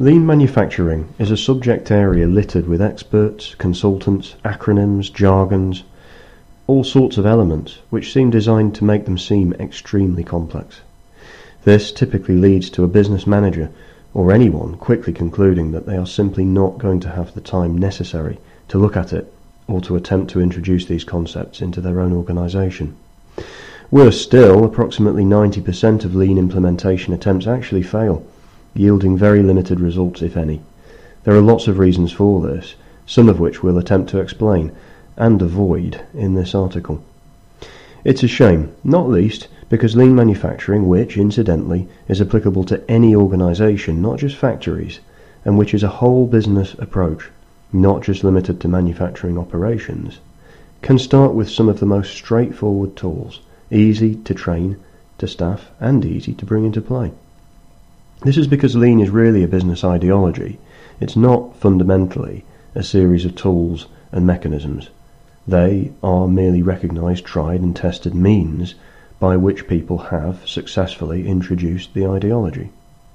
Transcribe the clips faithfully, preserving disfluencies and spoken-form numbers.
Lean manufacturing is a subject area littered with experts, consultants, acronyms, jargons, all sorts of elements which seem designed to make them seem extremely complex. This typically leads to a business manager or anyone quickly concluding that they are simply not going to have the time necessary to look at it or to attempt to introduce these concepts into their own organisation. Worse still, approximately ninety percent of lean implementation attempts actually fail, yielding very limited results, if any. There are lots of reasons for this, some of which we'll attempt to explain and avoid in this article. It's a shame, not least because lean manufacturing, which, incidentally, is applicable to any organisation, not just factories, and which is a whole business approach, not just limited to manufacturing operations, can start with some of the most straightforward tools, easy to train to staff and easy to bring into play. This is because lean is really a business ideology. It's not fundamentally a series of tools and mechanisms. They are merely recognised, tried and tested means by which people have successfully introduced the ideology.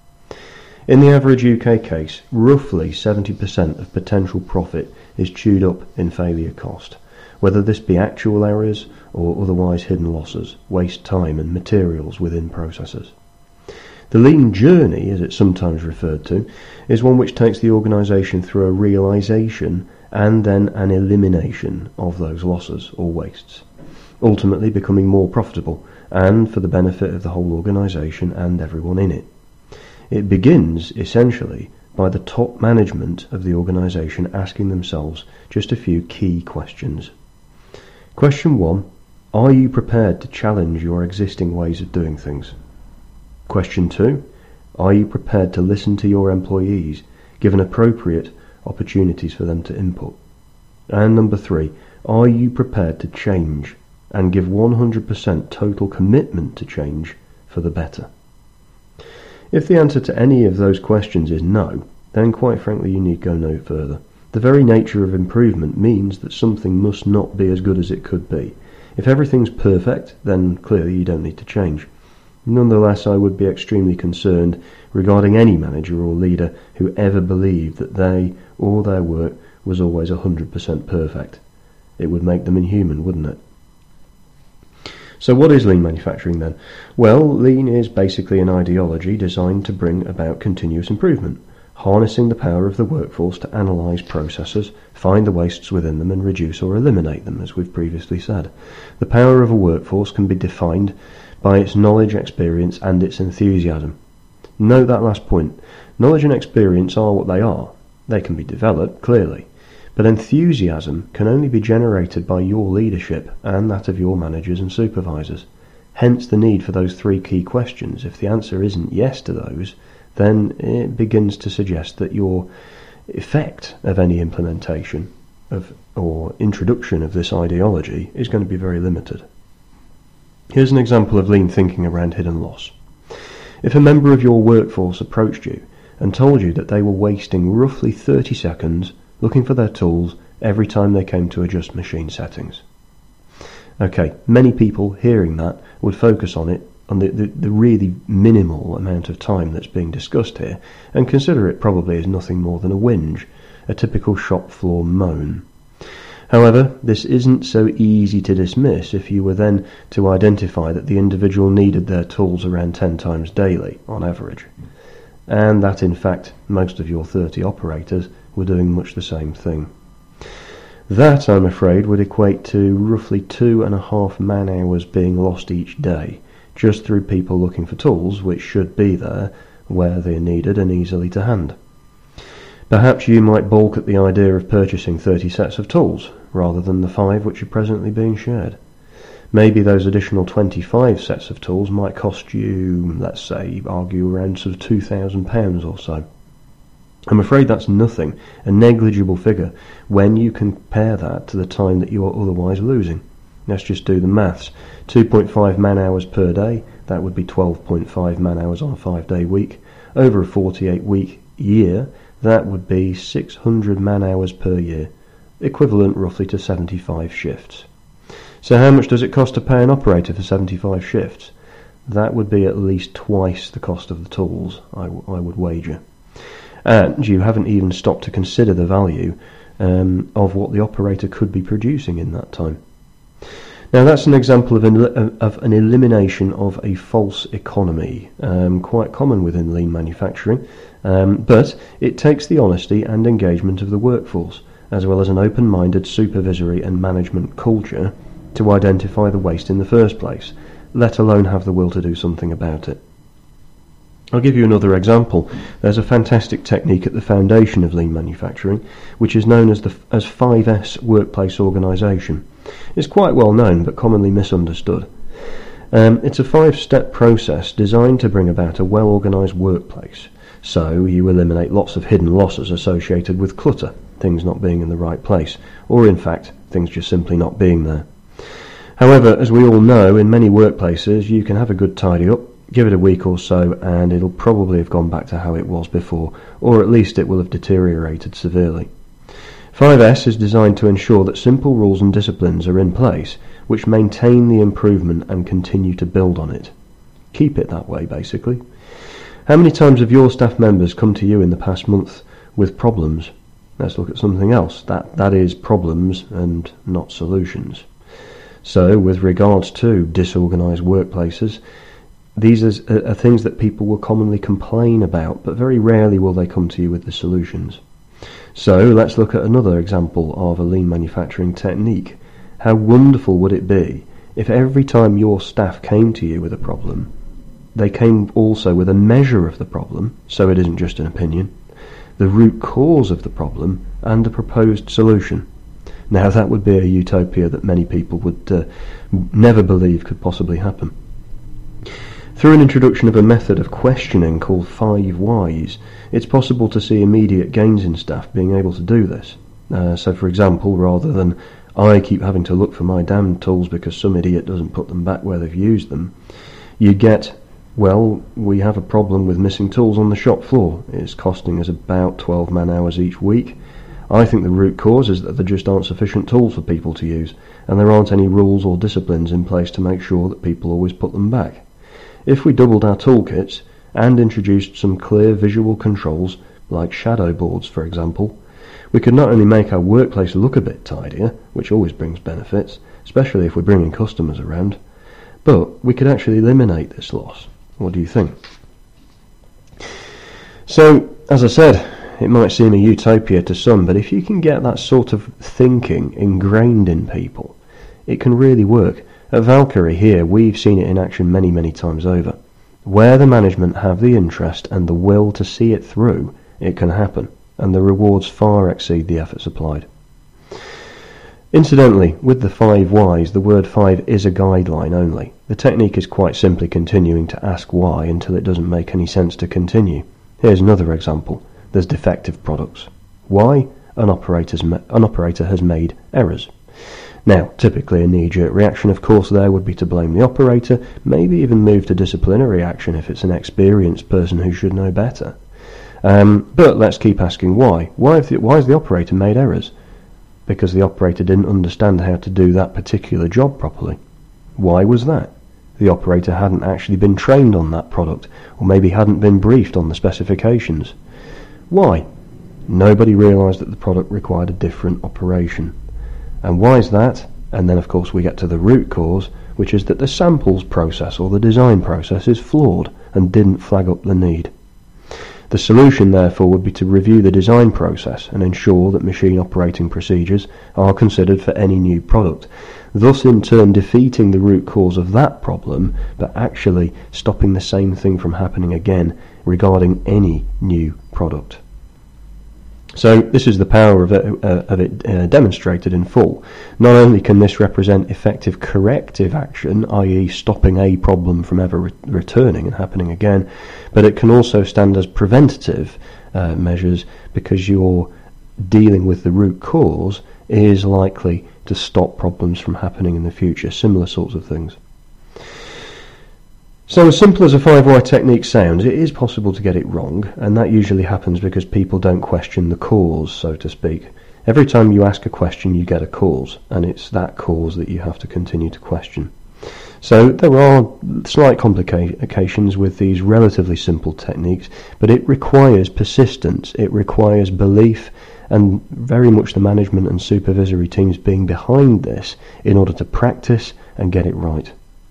In the average U K case, roughly seventy percent of potential profit is chewed up in failure cost, whether this be actual errors or otherwise hidden losses, waste time and materials within processes. The lean journey, as it's sometimes referred to, is one which takes the organisation through a realisation and then an elimination of those losses or wastes, ultimately becoming more profitable and for the benefit of the whole organisation and everyone in it. It begins, essentially, by the top management of the organisation asking themselves just a few key questions. Question one, are you prepared to challenge your existing ways of doing things? Question two, are you prepared to listen to your employees, given appropriate opportunities for them to input? And number three, are you prepared to change and give one hundred percent total commitment to change for the better? If the answer to any of those questions is no, then quite frankly you need go no further. The very nature of improvement means that something must not be as good as it could be. If everything's perfect, then clearly you don't need to change. Nonetheless, I would be extremely concerned regarding any manager or leader who ever believed that they or their work was always one hundred percent perfect. It would make them inhuman, wouldn't it? So what is lean manufacturing then? Well, lean is basically an ideology designed to bring about continuous improvement, harnessing the power of the workforce to analyse processes, find the wastes within them and reduce or eliminate them, as we've previously said. The power of a workforce can be defined by its knowledge, experience and its enthusiasm. Note that last point. Knowledge and experience are what they are. They can be developed, clearly, but enthusiasm can only be generated by your leadership and that of your managers and supervisors. Hence the need for those three key questions. If the answer isn't yes to those, then it begins to suggest that your effect of any implementation of or introduction of this ideology is going to be very limited. Here's an example of lean thinking around hidden loss. If a member of your workforce approached you and told you that they were wasting roughly thirty seconds looking for their tools every time they came to adjust machine settings. Okay, many people hearing that would focus on it, on the, the, the really minimal amount of time that's being discussed here, and consider it probably as nothing more than a whinge, a typical shop floor moan. However, this isn't so easy to dismiss if you were then to identify that the individual needed their tools around ten times daily, on average, and that in fact most of your thirty operators were doing much the same thing. That, I'm afraid, would equate to roughly two and a half man-hours being lost each day, just through people looking for tools which should be there, where they're needed and easily to hand. Perhaps you might balk at the idea of purchasing thirty sets of tools, rather than the five which are presently being shared. Maybe those additional twenty-five sets of tools might cost you, let's say, argue around sort of two thousand pounds or so. I'm afraid that's nothing, a negligible figure, when you compare that to the time that you are otherwise losing. Let's just do the maths. two point five man-hours per day, that would be twelve point five man-hours on a five-day week. Over a forty-eight week year, that would be six hundred man-hours per year, equivalent roughly to seventy-five shifts. So how much does it cost to pay an operator for seventy-five shifts? That would be at least twice the cost of the tools, I, w- I would wager. and you haven't even stopped to consider the value um, of what the operator could be producing in that time. Now that's an example of an, of an elimination of a false economy, um, quite common within lean manufacturing, um, but it takes the honesty and engagement of the workforce, as well as an open-minded supervisory and management culture, to identify the waste in the first place, let alone have the will to do something about it. I'll give you another example. There's a fantastic technique at the foundation of lean manufacturing, which is known as the as five S workplace organisation. It's quite well known, but commonly misunderstood. Um, it's a five-step process designed to bring about a well-organised workplace. So you eliminate lots of hidden losses associated with clutter, things not being in the right place, or in fact, things just simply not being there. However, as we all know, in many workplaces you can have a good tidy up, give it a week or so, and it'll probably have gone back to how it was before, or at least it will have deteriorated severely. five S is designed to ensure that simple rules and disciplines are in place, which maintain the improvement and continue to build on it. Keep it that way, basically. How many times have your staff members come to you in the past month with problems? Let's look at something else. That, that is problems and not solutions. So, with regards to disorganised workplaces, these are, are things that people will commonly complain about, but very rarely will they come to you with the solutions. So, let's look at another example of a lean manufacturing technique. How wonderful would it be if every time your staff came to you with a problem, they came also with a measure of the problem, so it isn't just an opinion, the root cause of the problem, and a proposed solution. Now that would be a utopia that many people would uh, never believe could possibly happen. Through an introduction of a method of questioning called five whys, it's possible to see immediate gains in staff being able to do this. Uh, so for example, rather than I keep having to look for my damn tools because some idiot doesn't put them back where they've used them, you get, well, we have a problem with missing tools on the shop floor. It's costing us about twelve man hours each week. I think the root cause is that there just aren't sufficient tools for people to use, and there aren't any rules or disciplines in place to make sure that people always put them back. If we doubled our toolkits and introduced some clear visual controls, like shadow boards for example, we could not only make our workplace look a bit tidier, which always brings benefits, especially if we're bringing customers around, but we could actually eliminate this loss. What do you think? So, as I said, it might seem a utopia to some, but if you can get that sort of thinking ingrained in people, it can really work. At Valkyrie here, we've seen it in action many, many times over. Where the management have the interest and the will to see it through, it can happen, and the rewards far exceed the efforts applied. Incidentally, with the five whys, the word five is a guideline only. The technique is quite simply continuing to ask why until it doesn't make any sense to continue. Here's another example. There's defective products. Why? An, operator's ma- an operator has made errors. Now, typically a knee-jerk reaction, of course, there would be to blame the operator, maybe even move to disciplinary action if it's an experienced person who should know better. Um, but let's keep asking why. Why, have the, why has the operator made errors? Because the operator didn't understand how to do that particular job properly. Why was that? The operator hadn't actually been trained on that product, or maybe hadn't been briefed on the specifications. Why? Nobody realised that the product required a different operation. And why is that? And then of course we get to the root cause, which is that the samples process or the design process is flawed and didn't flag up the need. The solution therefore would be to review the design process and ensure that machine operating procedures are considered for any new product, thus in turn defeating the root cause of that problem, but actually stopping the same thing from happening again regarding any new product. So this is the power of it, uh, of it uh, demonstrated in full. Not only can this represent effective corrective action, that is stopping a problem from ever re- returning and happening again, but it can also stand as preventative uh, measures because you're dealing with the root cause is likely to stop problems from happening in the future, similar sorts of things. So as simple as a five why technique sounds, it is possible to get it wrong, and that usually happens because people don't question the cause, so to speak. Every time you ask a question, you get a cause, and it's that cause that you have to continue to question. So there are slight complications with these relatively simple techniques, but it requires persistence, it requires belief, and very much the management and supervisory teams being behind this in order to practice and get it right.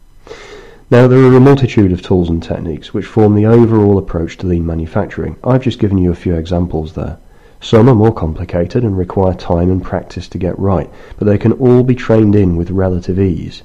Now, there are a multitude of tools and techniques which form the overall approach to lean manufacturing. I've just given you a few examples there. Some are more complicated and require time and practice to get right, but they can all be trained in with relative ease.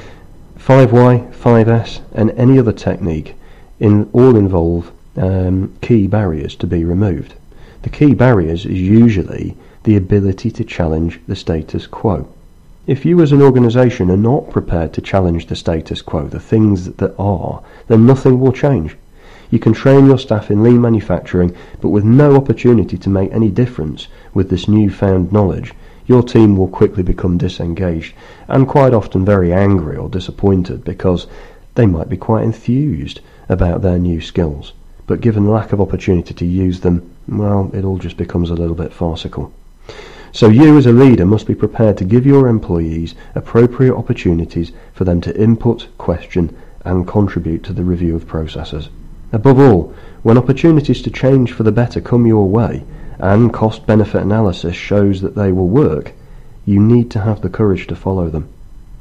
five Y, five S, and any other technique in, all involve um, key barriers to be removed. The key barriers is usually the ability to challenge the status quo. If you as an organisation are not prepared to challenge the status quo, the things that are, then nothing will change. You can train your staff in lean manufacturing, but with no opportunity to make any difference with this newfound knowledge, your team will quickly become disengaged and quite often very angry or disappointed because they might be quite enthused about their new skills. But given the lack of opportunity to use them, well, it all just becomes a little bit farcical. So you as a leader must be prepared to give your employees appropriate opportunities for them to input, question and contribute to the review of processes. Above all, when opportunities to change for the better come your way, and cost-benefit analysis shows that they will work, you need to have the courage to follow them.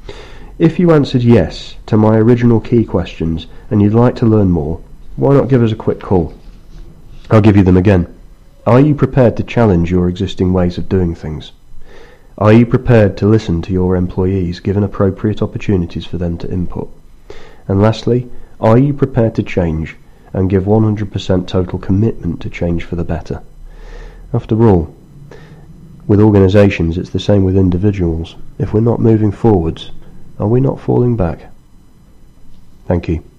If you answered yes to my original key questions and you'd like to learn more, why not give us a quick call? I'll give you them again. Are you prepared to challenge your existing ways of doing things? Are you prepared to listen to your employees, given appropriate opportunities for them to input? And lastly, are you prepared to change and give one hundred percent total commitment to change for the better? After all, with organisations it's the same with individuals. If we're not moving forwards, are we not falling back? Thank you.